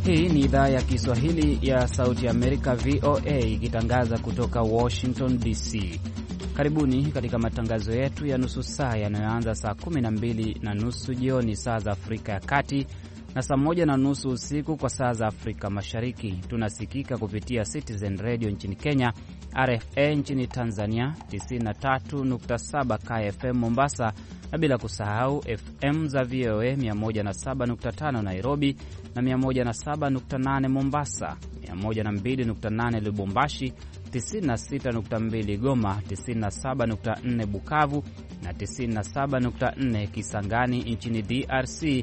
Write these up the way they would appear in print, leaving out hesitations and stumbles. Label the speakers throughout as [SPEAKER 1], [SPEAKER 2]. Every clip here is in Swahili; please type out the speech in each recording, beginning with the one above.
[SPEAKER 1] Hii ni idhaa ya Kiswahili ya Sauti ya Amerika, VOA, ikitangaza kutoka Washington DC. Karibuni katika matangazo yetu ya nusu saa yanayoanza saa 12:30 jioni saa za Afrika ya Kati na saa 1:30 usiku kwa saa za Afrika Mashariki. Tunasikika kupitia Citizen Radio nchini Kenya, RFA nchini Tanzania, 93.7 KFM Mombasa, na bila kusahau FM za VOA 107.5 Nairobi na 107.8 Mombasa, 102.8 Lubumbashi, 96.2 Goma, 97.4 Bukavu na 97.4 Kisangani nchini DRC,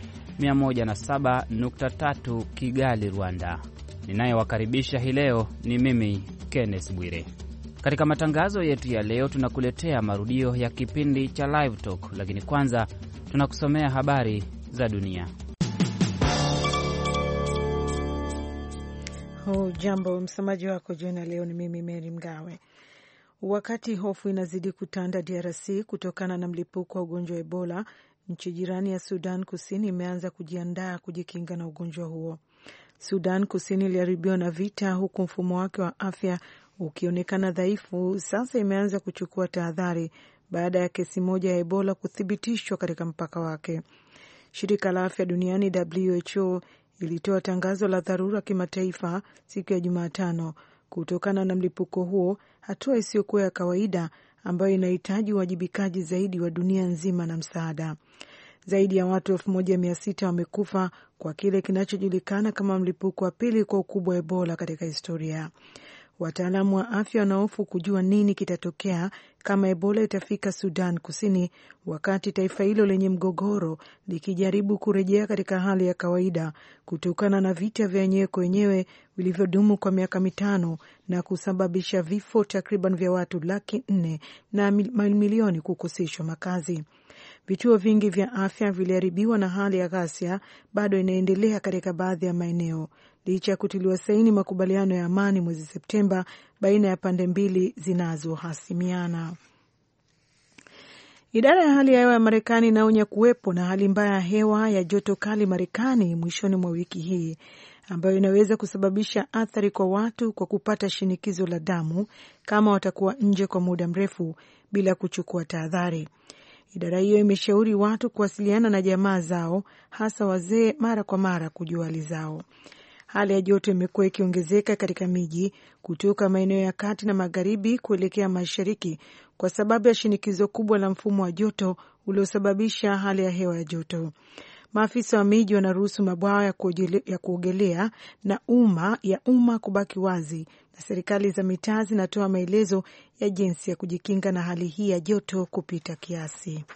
[SPEAKER 1] 107.3 Kigali, Rwanda. Ninayewakaribisha hii leo ni mimi Kenneth Bwire. Katika matangazo yetu ya leo tunakuletea marudio ya kipindi cha Live Talk, lakini kwanza tunakusomea habari za dunia.
[SPEAKER 2] Jambo, msamaji wako jioni leo ni mimi Mary Mgawe. Wakati hofu inazidi kutanda DRC kutokana na mlipuko wa ugonjwa wa Ebola, nchi jirani ya Sudan Kusini imeanza kujiandaa kujikinga na ugonjwa huo. Sudan Kusini iliharibiwa na vita, huku mfumo wake wa afya ukionekana dhaifu. Sasa imeanza kuchukua tahadhari baada ya kesi moja ya Ebola kuthibitishwa katika mpaka wake. Shirika la Afya Duniani WHO ilitoa tangazo la dharura kimataifa siku ya Jumatano kutokana na mlipuko huo, hatua isiyokuwa ya kawaida ambayo inahitaji uwajibikaji zaidi wa dunia nzima na msaada. Zaidi ya watu 1600 wamekufa kwa kile kinachojulikana kama mlipuko wa pili kwa ukubwa wa Ebola katika historia. Wataalamu wa afya wanahofu kujua nini kitatokea kama Ebola itafika Sudan Kusini, wakati taifa hilo lenye mgogoro likijaribu kurejea katika hali ya kawaida kutokana na vita vya wenyewe kwa wenyewe vilivyodumu kwa miaka 5 na kusababisha vifo takriban vya watu 400,000 na mamilioni kukoseshwa makazi. Vituo vingi vya afya viliharibiwa na hali ya ghasia bado inaendelea katika baadhi ya maeneo licha ya kutiliwa saini makubaliano ya amani mwezi Septemba baina ya pande mbili zinazohasimiana. Idara ya hali ya hewa ya Marekani inaonya kuwepo na hali mbaya ya hewa ya joto kali Marekani mwishoni mwa wiki hii, ambayo inaweza kusababisha athari kwa watu kwa kupata shinikizo la damu kama watakuwa nje kwa muda mrefu bila kuchukua tahadhari. Idara hiyo imeshauri watu kuwasiliana na jamaa zao, hasa wazee, mara kwa mara kujua hali zao. Hali ya joto imekuwa ikiongezeka katika miji kutoka maeneo ya kati na magharibi kuelekea mashariki kwa sababu ya shinikizo kubwa la mfumo wa joto uliosababisha hali ya hewa ya joto. Maafisa wa miji wanaruhusu mabwawa ya kuogelea na umma kubaki wazi, na serikali za mitaa zinatoa maelezo ya jinsi ya kujikinga na hali hii ya joto kupita kiasi.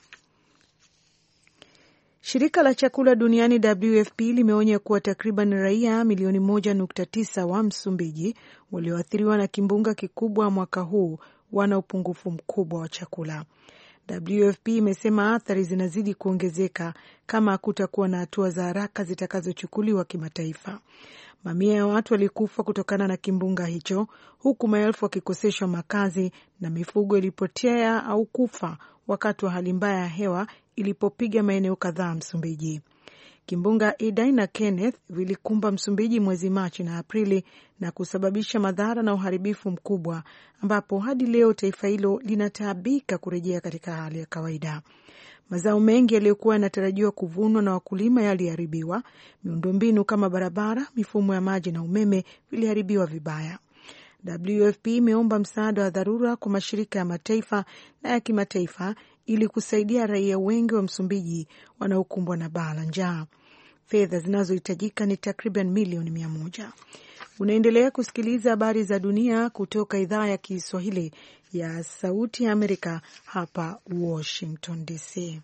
[SPEAKER 2] Shirika la chakula duniani WFP limeonya kuwa takriban raia milioni 1.9 wa Msumbiji walioathiriwa na kimbunga kikubwa mwaka huu wana upungufu mkubwa wa chakula. WFP imesema athari zinazidi kuongezeka kama hakutakuwa na hatua za haraka zitakazochukuliwa kimataifa. Mamia ya watu walikufa kutokana na kimbunga hicho, huku maelfu wakikoseshwa makazi na mifugo ilipotea au kufa wakati wa hali mbaya ya hewa ilipopiga maeneo kadhaa Msumbiji. Kimbunga Idai na Kenneth vilikumba Msumbiji mwezi Machi na Aprili na kusababisha madhara na uharibifu mkubwa, ambapo hadi leo taifa hilo linataabika kurejea katika hali ya kawaida. Mazao mengi yaliyokuwa yanatarajiwa kuvunwa na wakulima yaliharibiwa. Miundombinu kama barabara, mifumo ya maji na umeme viliharibiwa vibaya. WFP imeomba msaada wa dharura kwa mashirika ya mataifa na ya kimataifa ili kusaidia raia wengi wa Msumbiji wanaokumbwa na baa la njaa. Fedha zinazohitajika ni takriban milioni 100. Unaendelea kusikiliza habari za dunia kutoka idhaa ya Kiswahili ya Sauti ya Amerika hapa Washington DC.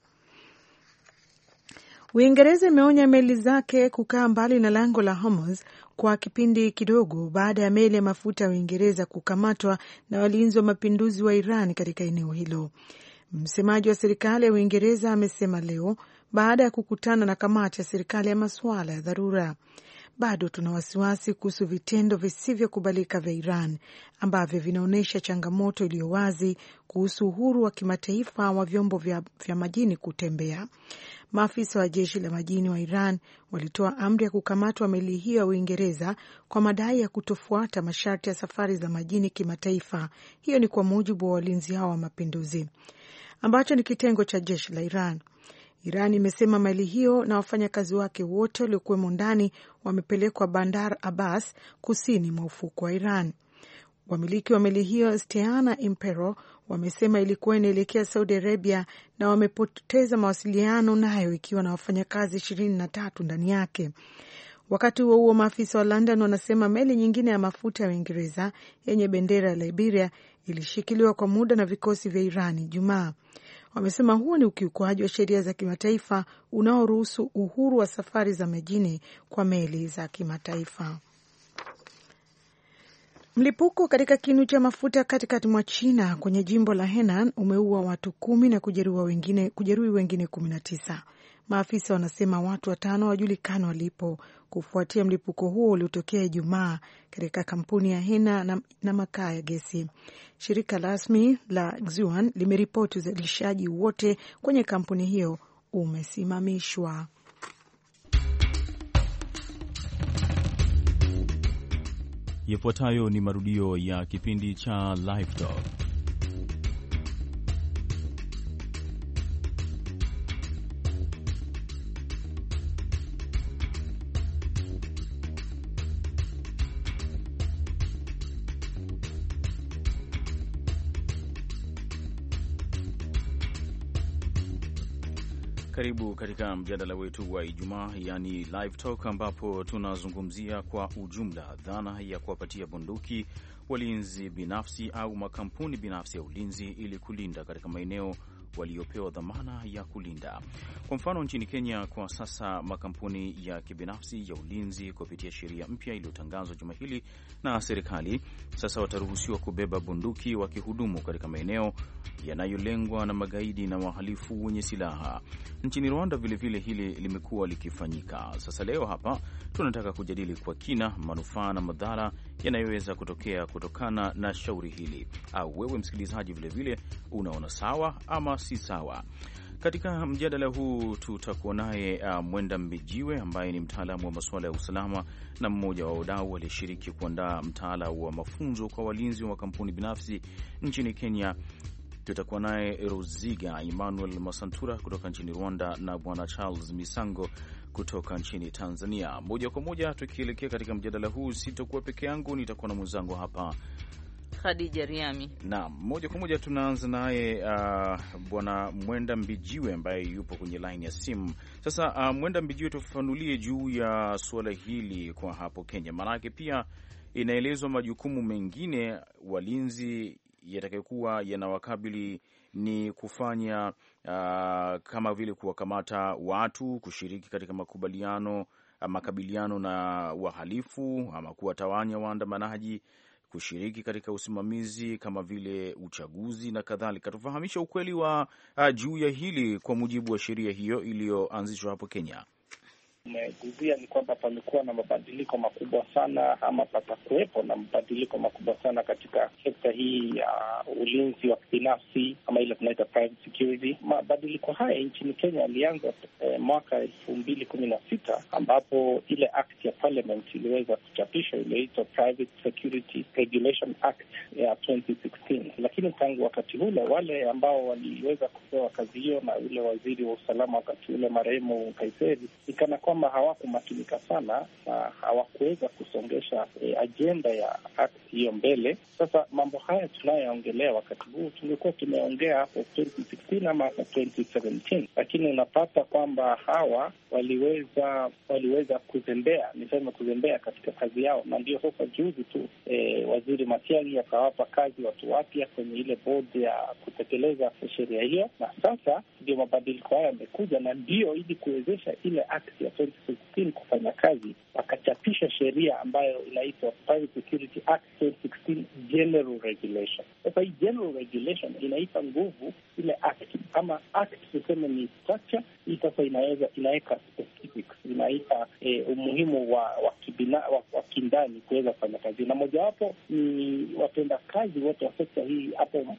[SPEAKER 2] Uingereza imeonya meli zake kukaa mbali na lango la Hormuz kwa kipindi kidogo baada ya meli ya mafuta ya Uingereza kukamatwa na walinzi wa mapinduzi wa Iran katika eneo hilo. Msemaji wa serikali ya Uingereza amesema leo baada ya kukutana na kamati ya serikali ya masuala ya dharura. bado tuna wasiwasi kuhusu vitendo visivyokubalika vya Iran ambavyo vinaonyesha changamoto iliyo wazi kuhusu uhuru wa kimataifa wa vyombo vya majini kutembea. Maafisa wa jeshi la majini wa Iran walitoa amri ya kukamatwa meli hiyo ya Uingereza kwa madai ya kutofuata masharti ya safari za majini kimataifa. Hiyo ni kwa mujibu wa walinzi hao wa mapinduzi, ambacho ni kitengo cha jeshi la Iran. Iran imesema meli hiyo na wafanyakazi wake wote waliokuwemo ndani wamepelekwa Bandar Abbas, kusini mwa ufukwe wa Iran. Wamiliki wa meli hiyo Steana Impero wamesema ilikuwa inaelekea Saudi Arabia na wamepoteza mawasiliano nayo ikiwa na wafanyakazi 23 ndani yake. Wakati huo huo, maafisa wa London wanasema meli nyingine ya mafuta ya Uingereza yenye bendera ya Liberia ilishikiliwa kwa muda na vikosi vya Iran Ijumaa. Wamesema huo ni ukiukwaji wa sheria za kimataifa unaoruhusu uhuru wa safari za majini kwa meli za kimataifa. Mlipuko katika kinu cha mafuta katikati mwa China kwenye jimbo la Henan umeua watu 10 na kujeruhi wengine 19. Maafisa wanasema watu 5 wajulikana walipo kufuatia mlipuko huo uliotokea Ijumaa katika kampuni ya Hena na makaa ya gesi. Shirika rasmi la Xuan limeripoti uzalishaji wote kwenye kampuni hiyo umesimamishwa.
[SPEAKER 3] Yafuatayo ni marudio ya kipindi cha Live Talk. Karibu katika mjadala wetu wa Ijumaa, yani Live Talk, ambapo tunazungumzia kwa ujumla dhana ya kuwapatia bunduki walinzi binafsi au makampuni binafsi ya ulinzi ili kulinda katika maeneo waliopewa dhamana ya kulinda. Kwa mfano, nchini Kenya kwa sasa makampuni ya kibinafsi ya ulinzi kupitia sheria mpya iliyotangazwa juma hili na serikali sasa wataruhusiwa kubeba bunduki wakihudumu katika maeneo yanayolengwa na magaidi na wahalifu wenye silaha. Nchini Rwanda vilevile hili limekuwa likifanyika. Sasa leo hapa tunataka kujadili kwa kina manufaa na madhara yanayoweza kutokana na shauri hili. Au wewe msikilizaji vilevile unaona sawa ama si sawa? Katika mjadala huu tutakuwa naye Mwenda Mbijiwe ambaye ni mtaalamu wa masuala ya usalama na mmoja wa wadau aliyeshiriki kuandaa mtaala wa mafunzo kwa walinzi wa makampuni binafsi nchini Kenya. Tutakuwa naye Roziga Emmanuel Masantura kutoka nchini Rwanda na Bwana Charles Misango kutoka nchini Tanzania. Moja kwa moja tukielekea katika mjadala huu, sitakuwa peke yangu, nitakuwa na mwenzangu hapa
[SPEAKER 4] Khadija Riami.
[SPEAKER 3] Naam, moja kwa moja tunaanza naye Bwana Mwenda Mbijiwe ambaye yupo kwenye line ya simu. Sasa Mwenda Mbijiwe, tufafanulie juu ya suala hili kwa hapo Kenya. Maanake pia inaelezwa majukumu mengine walinzi yatakayokuwa yanawakabili ni kufanya kama vile kuwakamata watu, kushiriki katika makabiliano na wahalifu ama kuwatawanya waandamanaji, kushiriki katika usimamizi kama vile uchaguzi na kadhalika. Tufahamisha ukweli wa juu ya hili kwa mujibu wa sheria hiyo iliyoanzishwa hapo Kenya.
[SPEAKER 5] Umeguzia ni kwamba pamekuwa na mabadiliko makubwa sana ama patakuwepo na mabadiliko makubwa sana katika sekta hii ya ulinzi wa kibinafsi ama ile tunaita private security. Mabadiliko haya nchini Kenya yalianza mwaka 2016 ambapo ile act ya parliament iliweza kuchapishwa, iliitwa Private Security Regulation Act ya 2016. Lakini tangu wakati ule wale ambao waliweza kupewa kazi hiyo na ule waziri wa usalama wakati ule marehemu Kaiseri, ikana kwamba hawakumakinika sana na hawakuweza kusongesha ajenda ya act hiyo mbele. Sasa mambo haya tunayoongelea wakati huu tungekuwa tumeongea hapo 2016 ama 2017, lakini unapata kwamba hawa waliweza kuzembea katika kazi yao, na ndio sasa juzi tu waziri Matiang'i akawapa kazi watu wapya kwenye ile board ya kutekeleza sheria hiyo, na sasa ndio mabadiliko haya yamekuja, na ndio ili kuwezesha ile act ya 2016 kufanya kazi, wakachapisha sheria ambayo inaitwa Private Security Act 2016 General Regulation. Sasa hii General Regulation inaipa nguvu ile act, ama act tuseme ni structure hii. Sasa inaweka specifics, inaipa umuhimu wa ushindani kuweza kufanya kazi, na mojawapo ni watenda kazi wote wa sekta hii hapo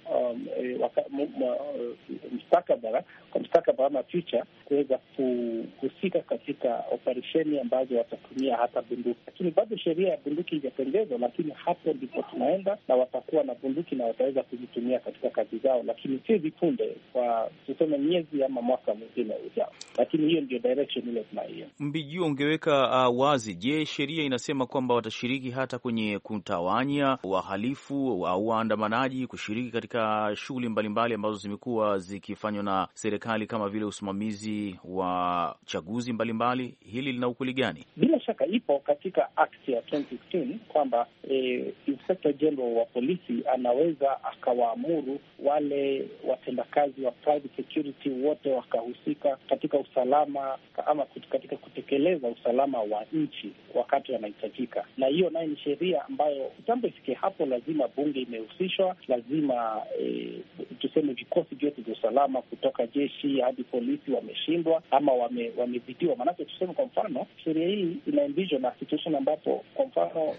[SPEAKER 5] mustakabali ama future kuweza kuhusika katika operesheni ambazo watatumia hata bunduki. Lakini bado sheria ya bunduki haijapendezwa, lakini hapo ndipo tunaenda, na watakuwa na bunduki na wataweza kuzitumia katika kazi zao, lakini si vipunde, kwa tuseme miezi ama mwaka mwingine ujao. Lakini hiyo ndio direction ile tunaiona.
[SPEAKER 3] Mbijua, ungeweka wazi, je, sheria inasema kwamba watashiriki hata kwenye kutawanya wahalifu au waandamanaji kushiriki katika shughuli mbalimbali ambazo zimekuwa zikifanywa na serikali kama vile usimamizi wa chaguzi mbalimbali? Hili lina ukweli gani?
[SPEAKER 5] Bila shaka ipo katika act ya 2016 kwamba Inspector General wa polisi anaweza akawaamuru wale watendakazi wa private security wote wakahusika katika usalama ama katika kutekeleza usalama wa nchi wakati wanahitajika. Na hiyo nayo ni sheria ambayo kitambo ifike hapo, lazima bunge imehusishwa, lazima tuseme vikosi vyote vya usalama kutoka jeshi hadi polisi wameshindwa ama wamezidiwa. Maanake tuseme kwa mfano, sheria hii ina na situation ambapo kwa mfano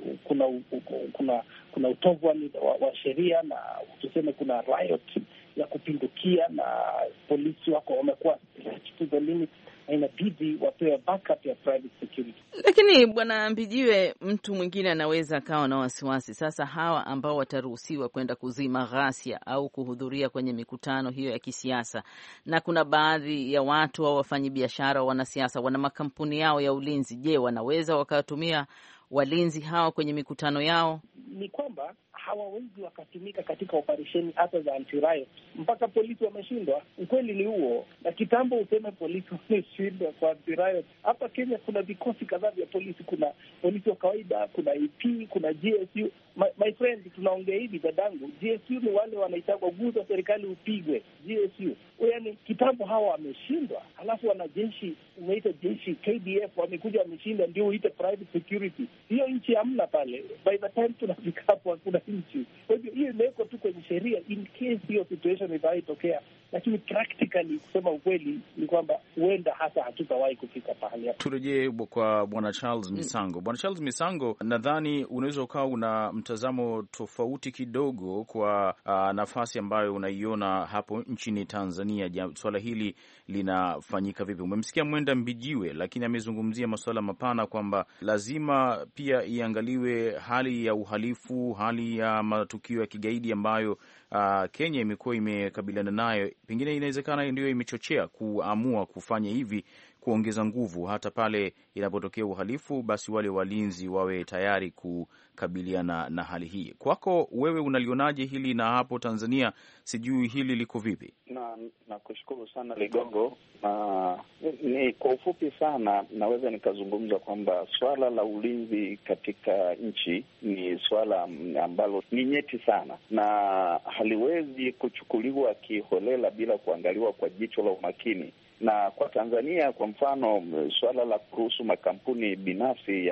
[SPEAKER 5] kuna utovu wa sheria, na tuseme kuna riot ya kupindukia na polisi wako wamekuwa to the limit, na inabidi wapewe backup ya private security.
[SPEAKER 4] Lakini Bwana Mbijiwe, mtu mwingine anaweza akawa na wasiwasi sasa, hawa ambao wataruhusiwa kwenda kuzima ghasia au kuhudhuria kwenye mikutano hiyo ya kisiasa, na kuna baadhi ya watu au wafanyabiashara, wanasiasa, wana makampuni yao ya ulinzi, je, wanaweza wakatumia walinzi hawa kwenye mikutano yao?
[SPEAKER 5] Ni kwamba hawawezi wakatumika katika operesheni hata za anti-riot mpaka polisi wameshindwa. Ukweli ni huo, na kitambo useme polisi wameshindwa kwa anti-riot. Hapa Kenya kuna vikosi kadhaa vya polisi, kuna polisi wa kawaida, kuna EP, kuna GSU. My friend, tunaongea hivi dadangu, GSU ni wale wanaitagwa guza serikali upigwe, GSU. Yaani kitambo hawa wameshindwa, halafu wanajeshi umeita jeshi KDF wamekuja wameshinda, ndio uite private security. Hiyo nchi hamna pale. By the time tunafika hapo hakuna nchi. Kwa hivyo hiyo imewekwa tu kwenye sheria in case hiyo situation itaitokea, lakini practically kusema ukweli ni kwamba huenda hata hatutawahi kufika pahali hapo.
[SPEAKER 3] Turejee kwa Bwana Charles Misango. Bwana Charles Misango, nadhani unaweza ukawa una mtazamo tofauti kidogo kwa nafasi ambayo unaiona hapo nchini Tanzania. Swala hili linafanyika vipi? Umemsikia Mwenda Mbijiwe, lakini amezungumzia masuala mapana kwamba lazima pia iangaliwe hali ya uhalifu, hali ya matukio ya kigaidi ambayo Kenya imekuwa imekabiliana nayo. Pengine inawezekana ndio imechochea kuamua kufanya hivi, kuongeza nguvu hata pale inapotokea uhalifu, basi wale walinzi wawe tayari kukabiliana na hali hii. Kwako wewe unalionaje hili, na hapo Tanzania sijui hili liko vipi?
[SPEAKER 6] Na kushukuru sana Ligongo. Ni kwa ufupi sana naweza nikazungumza kwamba swala la ulinzi katika nchi ni swala ambalo ni nyeti sana na haliwezi kuchukuliwa kiholela bila kuangaliwa kwa jicho la umakini. Na kwa Tanzania kwa mfano, swala la kuruhusu makampuni binafsi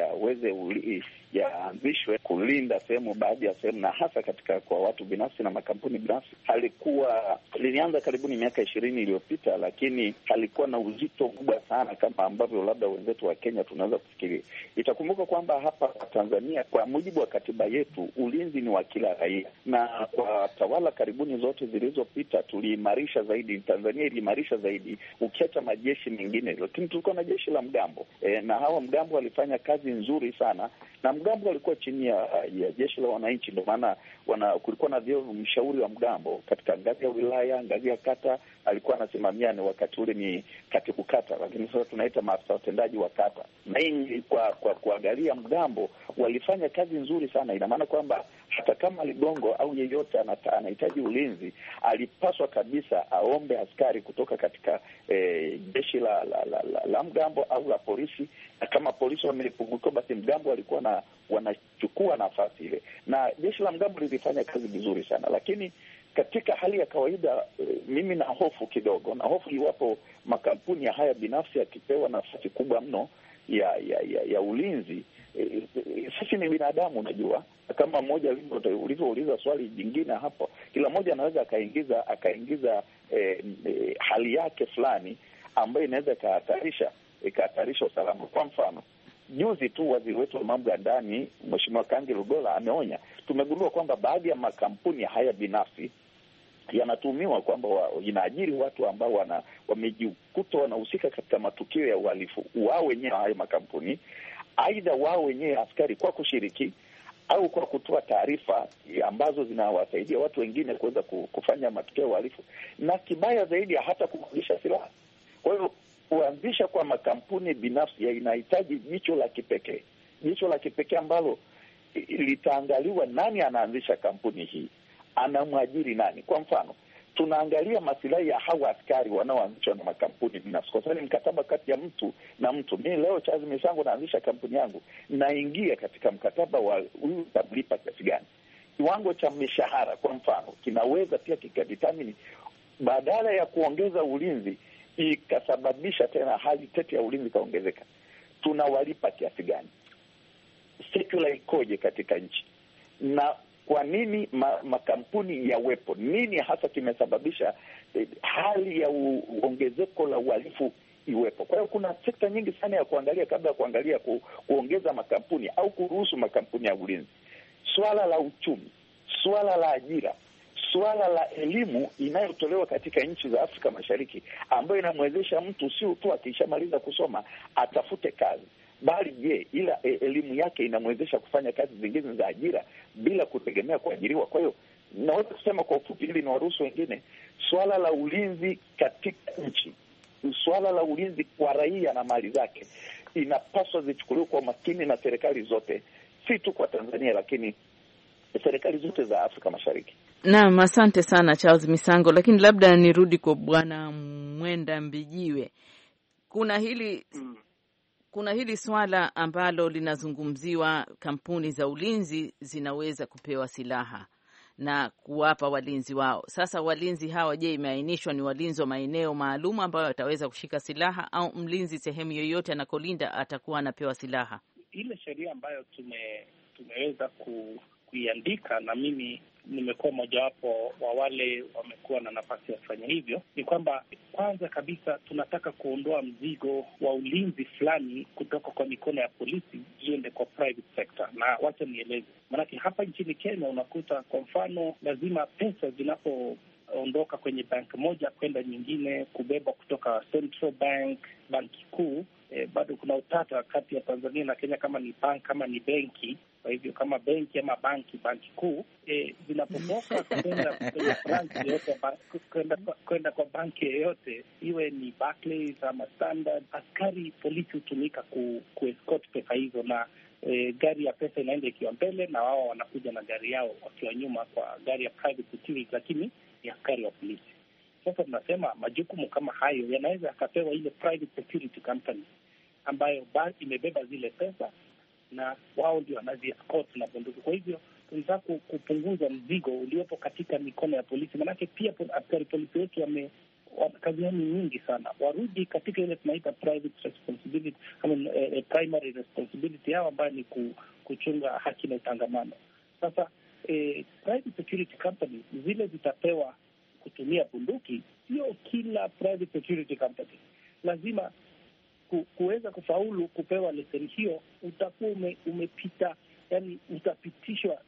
[SPEAKER 6] yaanzishwe kulinda sehemu, baadhi ya sehemu, na hasa katika kwa watu binafsi na makampuni binafsi, lilianza karibuni miaka 20 iliyopita, lakini halikuwa na uzito mkubwa sana kama ambavyo labda wenzetu wa Kenya tunaweza kufikiria. Itakumbuka kwamba hapa Tanzania kwa mujibu wa katiba yetu ulinzi ni wa kila raia, na kwa tawala karibuni zote zilizopita tuliimarisha zaidi, Tanzania iliimarisha zaidi ukiacha majeshi mengine, lakini tulikuwa na jeshi la mgambo na hawa mgambo walifanya kazi nzuri sana, na mgambo walikuwa chini ya jeshi la wananchi. Ndio maana kulikuwa na mshauri wa mgambo katika ngazi ya wilaya, ngazi ya kata, alikuwa anasimamia, ni wakati ule ni katibu kata, lakini sasa tunaita maafisa watendaji wa kata. Na hii kwa kuangalia mgambo walifanya kazi nzuri sana. Ina maana kwamba hata kama Ligongo au yeyote anahitaji ulinzi, alipaswa kabisa aombe askari kutoka katika jeshi la mgambo au la polisi, na kama polisi wamepungukiwa, basi mgambo walikuwa wanachukua nafasi ile, na jeshi la mgambo lilifanya kazi vizuri sana. Lakini katika hali ya kawaida mimi na hofu iwapo makampuni ya haya binafsi yakipewa nafasi kubwa mno ya ulinzi. Sisi ni binadamu, unajua, kama mmoja ulivyouliza swali jingine hapo, kila mmoja anaweza akaingiza hali yake fulani ambayo inaweza ikahatarisha usalama. Kwa mfano, Juzi tu waziri wetu wa mambo ya ndani Mheshimiwa Kangi Lugola ameonya, tumegundua kwamba baadhi ya makampuni haya binafsi yanatumiwa kwamba inaajiri watu ambao wamejikuta wanahusika katika matukio ya uhalifu wao wenyewe, hayo makampuni, aidha wao wenyewe askari kwa kushiriki au kwa kutoa taarifa ambazo zinawasaidia watu wengine kuweza kufanya matukio ya uhalifu, na kibaya zaidi hata kukodisha silaha. Kwa hiyo kuanzisha kwa makampuni binafsi inahitaji jicho la kipekee ambalo litaangaliwa nani anaanzisha kampuni hii, anamwajiri nani. Kwa mfano, tunaangalia masilahi ya hawa askari wanaoanzishwa na makampuni binafsi, kwa sababu ni mkataba kati ya mtu na mtu. Mimi leo Charles Misango naanzisha kampuni yangu, naingia katika mkataba wa huyu utamlipa kiasi gani. Kiwango cha mishahara kwa mfano kinaweza pia kikadetermine, badala ya kuongeza ulinzi ikasababisha tena hali tete ya ulinzi kaongezeka, tunawalipa kiasi gani, sekula ikoje katika nchi, na kwa nini makampuni yawepo, nini hasa kimesababisha hali ya ongezeko la uhalifu iwepo. Kwa hiyo kuna sekta nyingi sana ya kuangalia kabla ya kuangalia kuongeza makampuni au kuruhusu makampuni ya ulinzi. Swala la uchumi, swala la ajira, swala la elimu inayotolewa katika nchi za Afrika Mashariki, ambayo inamwezesha mtu sio tu akishamaliza kusoma atafute kazi, bali je, ila elimu yake inamwezesha kufanya kazi zingine za ajira bila kutegemea kuajiriwa. Kwa hiyo naweza kusema kwa ufupi, ili ni waruhusu wengine, swala la ulinzi katika nchi, swala la ulinzi kwa raia na mali zake inapaswa zichukuliwe kwa makini na serikali zote, si tu kwa Tanzania, lakini serikali zote za Afrika Mashariki.
[SPEAKER 4] Naam, asante sana Charles Misango, lakini labda nirudi kwa Bwana Mwenda Mbijiwe. Kuna hili swala ambalo linazungumziwa, kampuni za ulinzi zinaweza kupewa silaha na kuwapa walinzi wao. Sasa walinzi hawa, je, imeainishwa ni walinzi wa maeneo maalum ambayo wataweza kushika silaha, au mlinzi sehemu yoyote anakolinda atakuwa anapewa silaha?
[SPEAKER 5] Ile sheria ambayo tumeweza kuiandika, na mimi nimekuwa mojawapo wa wale wamekuwa na nafasi ya kufanya hivyo, ni kwamba kwanza kabisa tunataka kuondoa mzigo wa ulinzi fulani kutoka kwa mikono ya polisi iende kwa private sector. Na wacha nieleze, maanake hapa nchini Kenya unakuta kwa mfano lazima pesa zinapoondoka kwenye bank moja kwenda nyingine, kubeba kutoka Central Bank, banki kuu, bado kuna utata kati ya Tanzania na Kenya kama ni bank kama ni benki. Kwa hivyo kama benki ama banki kuu zinapotoka kwenda kwenye branch yoyote, kwenda kwa banki yoyote, iwe ni Barclays ama Standard, askari polisi hutumika kuescort pesa hizo, na gari ya pesa inaenda ikiwa mbele na wao wanakuja na gari yao wakiwa nyuma kwa gari ya private security, lakini ni askari wa polisi. Sasa tunasema majukumu kama hayo yanaweza akapewa ile private security company ambayo imebeba zile pesa, na wao ndio wanazi-escort na bunduki. Kwa hivyo tunataka kupunguza mzigo uliopo katika mikono ya polisi, manake pia askari polisi wetu kazi yao nyingi sana, warudi katika ile tunaita private responsibility, primary responsibility yao ambayo ni kuchunga haki na utangamano. Sasa private security company zile zitapewa kutumia bunduki. Sio kila private security company lazima kuweza kufaulu kupewa leseni hiyo, utakuwa umepita, yani utapitishwa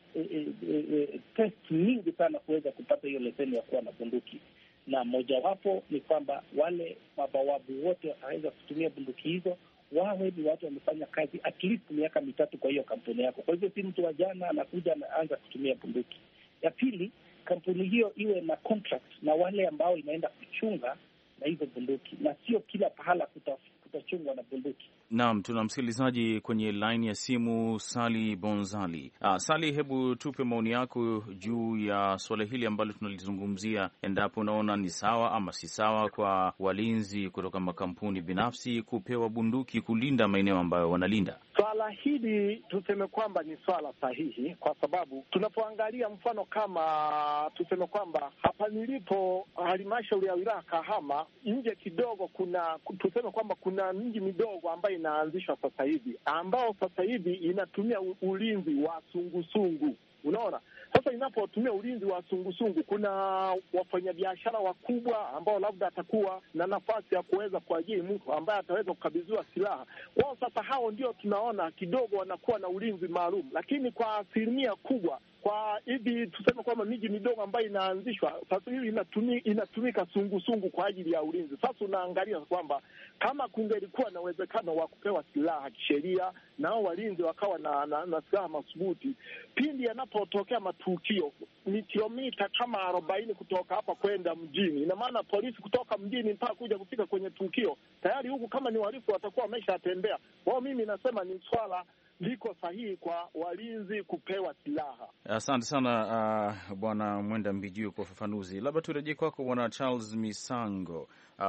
[SPEAKER 5] test nyingi sana kuweza kupata hiyo leseni ya kuwa na bunduki. Na mojawapo ni kwamba wale mabawabu wote wataweza kutumia bunduki hizo wawe ni watu wamefanya kazi at least miaka 3 kwa hiyo kampuni yako. Kwa hivyo si mtu wa jana anakuja anaanza kutumia bunduki. Ya pili, kampuni hiyo iwe na contract na wale ambao inaenda kuchunga na hizo bunduki, na sio kila pahala kutachungwa na bunduki.
[SPEAKER 3] Naam, tuna msikilizaji kwenye line ya simu, Sali Bonzali. Sali, hebu tupe maoni yako juu ya suala hili ambalo tunalizungumzia, endapo unaona ni sawa ama si sawa kwa walinzi kutoka makampuni binafsi kupewa bunduki kulinda maeneo ambayo wanalinda.
[SPEAKER 7] Swala hili tuseme kwamba ni swala sahihi, kwa sababu tunapoangalia mfano kama tuseme kwamba hapa nilipo halmashauri ya wilaya Kahama, nje kidogo tuseme kwamba kuna miji midogo ambayo inaanzishwa sasa hivi, ambao sasa hivi inatumia ulinzi wa sungusungu. Unaona, sasa tunapotumia ulinzi wa sungusungu, kuna wafanyabiashara wakubwa ambao labda atakuwa na nafasi ya kuweza kuajiri mtu ambaye ataweza kukabidhiwa silaha kwao. Sasa hao ndio tunaona kidogo wanakuwa na ulinzi maalum, lakini kwa asilimia kubwa, kwa hivi tuseme kwamba miji midogo ambayo inaanzishwa sasa hivi inatumika sungusungu kwa ajili ya ulinzi. Sasa unaangalia kwamba kama kungelikuwa na uwezekano wa kupewa silaha kisheria, nao walinzi wakawa na silaha madhubuti, pindi yanapotokea matukio ni kilomita kama 40 kutoka hapa kwenda mjini, ina maana polisi kutoka mjini mpaka kuja kufika kwenye tukio tayari huku kama ni wahalifu watakuwa wameshatembea. Wao mimi nasema ni swala liko sahihi kwa walinzi kupewa silaha.
[SPEAKER 3] Asante sana Bwana Mwenda Mbijiwe kwa ufafanuzi. Labda turejee kwako Bwana Charles Misango.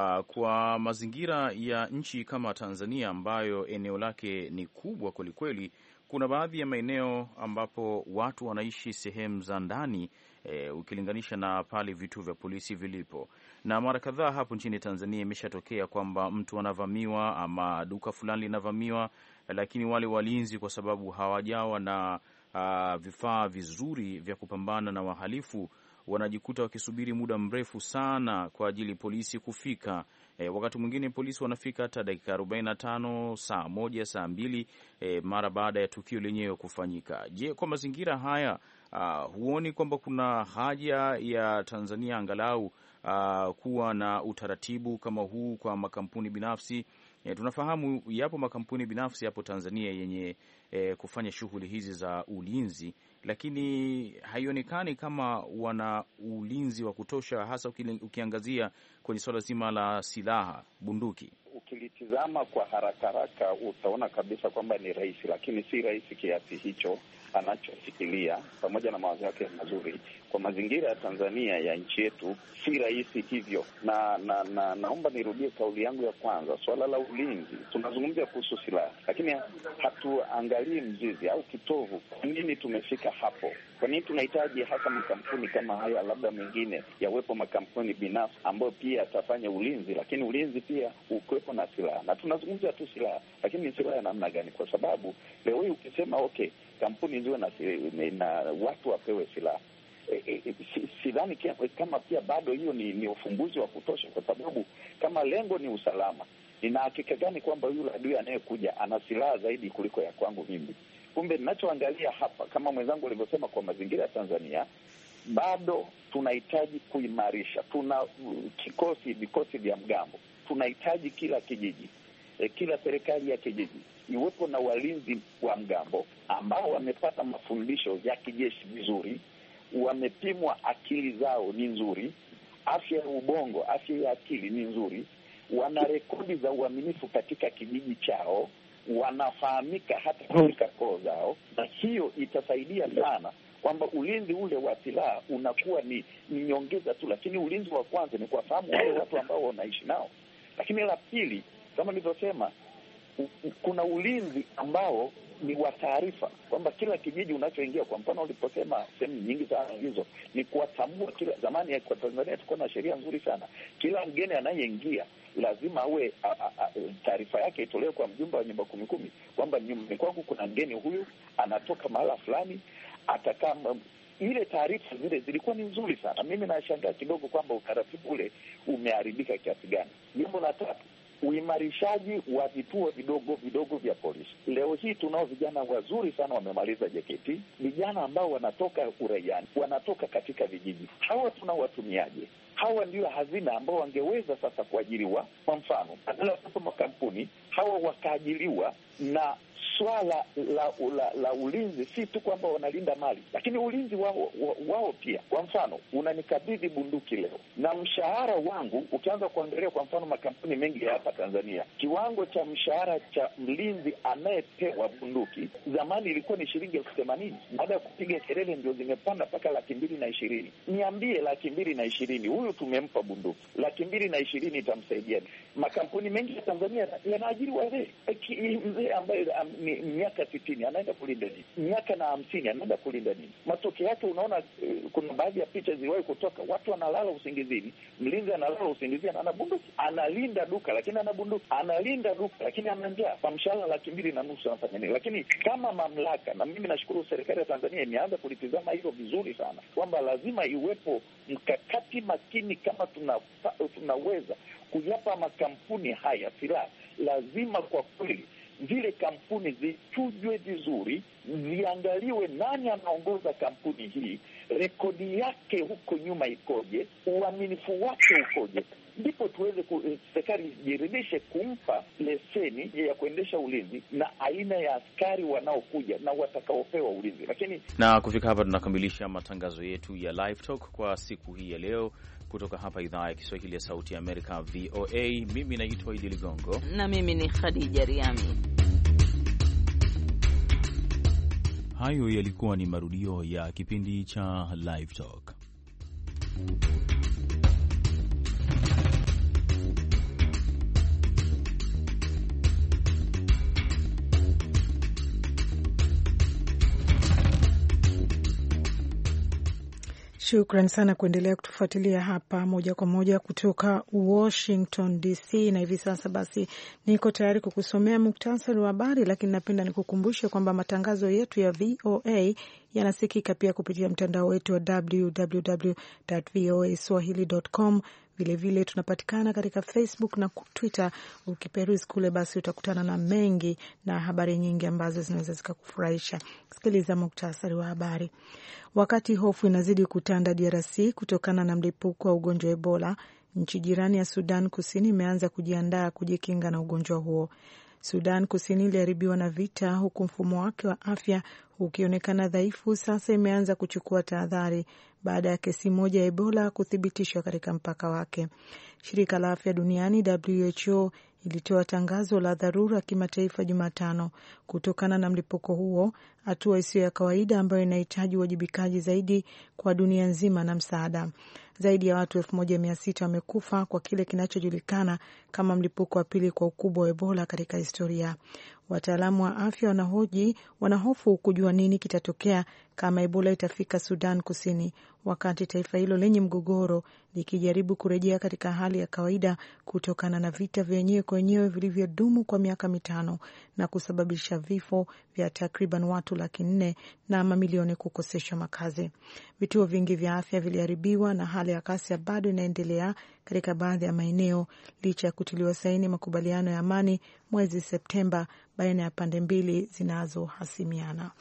[SPEAKER 3] Kwa mazingira ya nchi kama Tanzania ambayo eneo lake ni kubwa kwelikweli, kuna baadhi ya maeneo ambapo watu wanaishi sehemu za ndani ukilinganisha na pale vituo vya polisi vilipo, na mara kadhaa hapo nchini Tanzania imeshatokea kwamba mtu anavamiwa ama duka fulani linavamiwa, lakini wale walinzi kwa sababu hawajawa na vifaa vizuri vya kupambana na wahalifu wanajikuta wakisubiri muda mrefu sana kwa ajili polisi kufika. Wakati mwingine polisi wanafika hata dakika 45, saa moja, saa mbili mara baada ya tukio lenyewe kufanyika. Je, kwa mazingira haya huoni kwamba kuna haja ya Tanzania angalau kuwa na utaratibu kama huu kwa makampuni binafsi? Tunafahamu yapo makampuni binafsi hapo Tanzania yenye kufanya shughuli hizi za ulinzi, lakini haionekani kama wana ulinzi wa kutosha, hasa ukiangazia kwenye swala zima la silaha, bunduki.
[SPEAKER 6] Ukilitizama kwa haraka utaona kabisa kwamba ni rahisi, lakini si rahisi kiasi hicho anachofikiria, pamoja na mawazo yake mazuri. Kwa mazingira ya Tanzania ya nchi yetu si rahisi hivyo, na naomba nirudie kauli yangu ya kwanza. Swala la ulinzi, tunazungumzia kuhusu silaha, lakini hatuangalii mzizi au kitovu. Kwa nini tumefika hapo? Kwa nini tunahitaji hasa makampuni kama haya? Labda mengine yawepo makampuni binafsi ambayo pia yatafanya ulinzi, lakini ulinzi pia ukuwepo na silaha. Na tunazungumzia tu silaha, lakini ni silaha ya namna gani? Kwa sababu leo hii ukisema okay, kampuni ziwe na watu wapewe silaha, sidhani kama pia bado hiyo ni ufumbuzi wa kutosha, kwa sababu kama lengo ni usalama, nina hakika gani kwamba yule adui anayekuja ana silaha zaidi kuliko ya kwangu mimi? Kumbe ninachoangalia hapa, kama mwenzangu alivyosema, kwa mazingira ya Tanzania bado tunahitaji kuimarisha. Tuna vikosi vya mgambo, tunahitaji kila kijiji, kila serikali ya kijiji iwepo na walinzi wa mgambo ambao wamepata mafundisho ya kijeshi vizuri, wamepimwa, akili zao ni nzuri, afya ya ubongo, afya ya akili ni nzuri, wana rekodi za uaminifu katika kijiji chao, wanafahamika hata katika koo zao, na hiyo itasaidia sana kwamba ulinzi ule wa silaha unakuwa ni nyongeza tu, lakini ulinzi wa kwanza ni kuwafahamu wale watu ambao wanaishi nao. Lakini la pili, kama nilivyosema, kuna ulinzi ambao ni wa taarifa, kwamba kila kijiji unachoingia, kwa mfano uliposema sehemu nyingi sana hizo ni kuwatambua kila. Zamani kwa Tanzania tulikuwa na sheria nzuri sana, kila mgeni anayeingia lazima awe taarifa yake itolewe kwa mjumbe wa nyumba 10 kwamba nyumbani kwangu kuna mgeni huyu anatoka mahala fulani, atakaa. Ile taarifa zile zilikuwa ni nzuri sana. Mimi nashangaa kidogo kwamba utaratibu ule umeharibika kiasi gani. Jambo la tatu, uimarishaji wa vituo vidogo vya polisi. Leo hii tunao vijana wazuri sana wamemaliza JKT, vijana ambao wanatoka uraiani, wanatoka katika vijiji. Hawa tunawatumiaje? Hawa ndio hazina ambao wangeweza sasa kuajiriwa. Kwa mfano, badala ya makampuni hawa wakaajiriwa, na swala la ulinzi si tu kwamba wanalinda mali, lakini ulinzi wao pia. Kwa mfano, unanikabidhi bunduki leo na mshahara wangu, ukianza kuangalia kwa mfano makampuni mengi ya hapa Tanzania, kiwango cha mshahara cha mlinzi anayepewa bunduki zamani ilikuwa ni shilingi 80,000. Baada ya kupiga kelele ndio zimepanda mpaka 220,000. Niambie, 220,000 huyu tumempa bunduki, 220,000 itamsaidia? Makampuni mengi ya Tanzania yanaajiri wazee. Mzee ambaye ni miaka 60 anaenda kulinda nini? Miaka na 50 anaenda kulinda nini? Matokeo yake unaona, kuna baadhi ya picha ziliwahi kutoka, watu analala usingizini, mlinzi analala usingizini, ana bunduki, analinda duka lakini ana bunduki, analinda duka lakini ana njaa, kwa mshahara 2,250 anafanya nini? Lakini kama mamlaka, na mimi nashukuru serikali ya Tanzania imeanza kulitizama hilo vizuri sana, kwamba lazima iwepo mkakati makini. Kama tunaweza kuyapa makampuni haya silaha, lazima kwa kweli zile kampuni zichujwe vizuri, ziangaliwe nani anaongoza kampuni hii, rekodi yake huko nyuma ikoje, uaminifu wake ukoje, ndipo tuweze serikali jiridhishe kumpa leseni ya kuendesha ulinzi na aina ya askari wanaokuja na watakaopewa ulinzi. Lakini
[SPEAKER 3] na kufika hapa tunakamilisha matangazo yetu ya Live Talk kwa siku hii ya leo kutoka hapa idhaa ya Kiswahili ya Sauti ya Amerika, VOA. Mimi naitwa Idi Ligongo
[SPEAKER 4] na mimi ni Khadija Riami.
[SPEAKER 3] Hayo yalikuwa ni marudio ya kipindi cha Live Talk.
[SPEAKER 2] Shukran sana kuendelea kutufuatilia hapa moja kwa moja kutoka Washington DC, na hivi sasa basi niko tayari kukusomea muktasari wa habari, lakini napenda nikukumbushe kwamba matangazo yetu ya VOA yanasikika pia kupitia mtandao wetu wa www.voaswahili.com. Vilevile tunapatikana katika Facebook na Twitter. Ukiperuzi kule basi utakutana na mengi na habari nyingi ambazo zinaweza zikakufurahisha. Sikiliza muktasari wa habari. Wakati hofu inazidi kutanda DRC kutokana na mlipuko wa ugonjwa wa Ebola, nchi jirani ya Sudan Kusini imeanza kujiandaa kujikinga na ugonjwa huo. Sudan Kusini iliharibiwa na vita, huku mfumo wake wa afya ukionekana dhaifu. Sasa imeanza kuchukua tahadhari baada ya kesi moja ya Ebola kuthibitishwa katika mpaka wake. Shirika la Afya Duniani WHO ilitoa tangazo la dharura kimataifa Jumatano kutokana na mlipuko huo, hatua isiyo ya kawaida ambayo inahitaji uwajibikaji zaidi kwa dunia nzima na msaada. Zaidi ya watu 1,600 wamekufa kwa kile kinachojulikana kama mlipuko wa pili kwa ukubwa wa Ebola katika historia. Wataalamu wa afya wanahofu kujua nini kitatokea kama Ebola itafika Sudan Kusini, wakati taifa hilo lenye mgogoro likijaribu kurejea katika hali ya kawaida kutokana na vita vya wenyewe kwa wenyewe vilivyodumu kwa miaka 5 na kusababisha vifo vya takriban watu 400,000 na mamilioni kukoseshwa makazi. Vituo vingi vya afya viliharibiwa na hali ya ghasia bado inaendelea katika baadhi ya maeneo licha ya kutiliwa saini makubaliano ya amani mwezi Septemba baina ya pande mbili zinazohasimiana.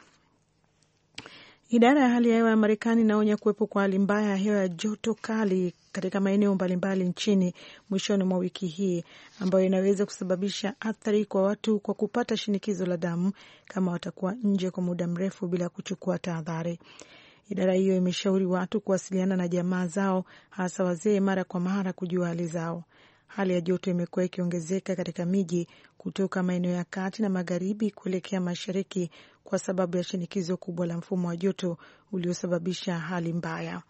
[SPEAKER 2] Idara ya hali ya hewa ya Marekani inaonya kuwepo kwa hali mbaya ya hewa ya joto kali katika maeneo mbalimbali nchini mwishoni mwa wiki hii, ambayo inaweza kusababisha athari kwa watu kwa kupata shinikizo la damu kama watakuwa nje kwa muda mrefu bila kuchukua tahadhari. Idara hiyo imeshauri watu kuwasiliana na jamaa zao, hasa wazee, mara kwa mara kujua hali zao. Hali ya joto imekuwa ikiongezeka katika miji kutoka maeneo ya kati na magharibi kuelekea mashariki kwa sababu ya shinikizo kubwa la mfumo wa joto uliosababisha hali mbaya.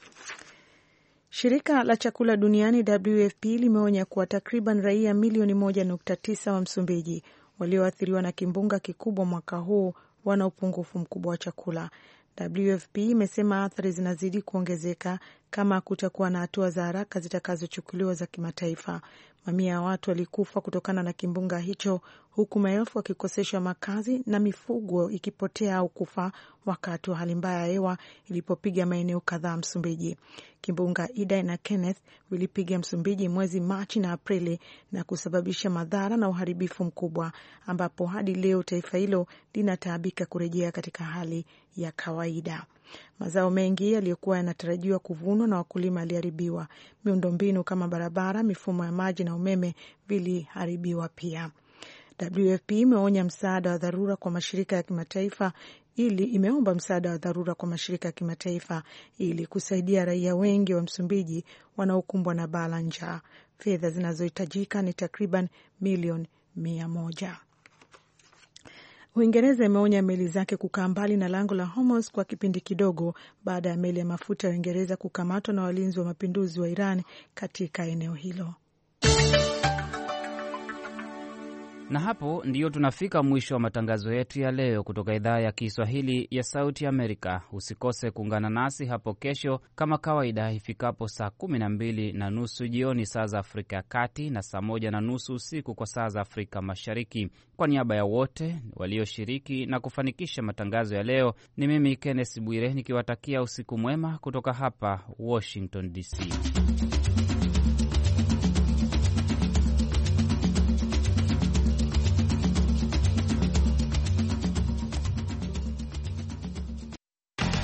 [SPEAKER 2] Shirika la chakula duniani WFP limeonya kuwa takriban raia milioni 1.9 wa Msumbiji walioathiriwa na kimbunga kikubwa mwaka huu wana upungufu mkubwa wa chakula. WFP imesema athari zinazidi kuongezeka kama kutakuwa na hatua za haraka zitakazochukuliwa za kimataifa. Mamia ya watu walikufa kutokana na kimbunga hicho, huku maelfu wakikoseshwa makazi na mifugo ikipotea au kufa wakati wa hali mbaya ya hewa ilipopiga maeneo kadhaa Msumbiji. Kimbunga Idai na Kenneth vilipiga Msumbiji mwezi Machi na Aprili na kusababisha madhara na uharibifu mkubwa, ambapo hadi leo taifa hilo linataabika kurejea katika hali ya kawaida. Mazao mengi yaliyokuwa yanatarajiwa kuvunwa na wakulima yaliharibiwa. Miundombinu kama barabara, mifumo ya maji na umeme viliharibiwa pia. WFP imeomba msaada wa dharura kwa mashirika ya kimataifa ili kusaidia raia wengi wa Msumbiji wanaokumbwa na baa la njaa. Fedha zinazohitajika ni takriban milioni 100. Uingereza imeonya meli zake kukaa mbali na lango la Hormuz kwa kipindi kidogo baada ya meli ya mafuta ya Uingereza kukamatwa na walinzi wa mapinduzi wa Iran katika eneo hilo.
[SPEAKER 1] Na hapo ndiyo tunafika mwisho wa matangazo yetu ya leo kutoka idhaa ya Kiswahili ya Sauti Amerika. Usikose kuungana nasi hapo kesho kama kawaida ifikapo saa 12:30 jioni saa za Afrika ya Kati na saa 1:30 usiku kwa saa za Afrika Mashariki. Kwa niaba ya wote walioshiriki na kufanikisha matangazo ya leo, ni mimi Kenneth Bwire nikiwatakia usiku mwema kutoka hapa Washington DC.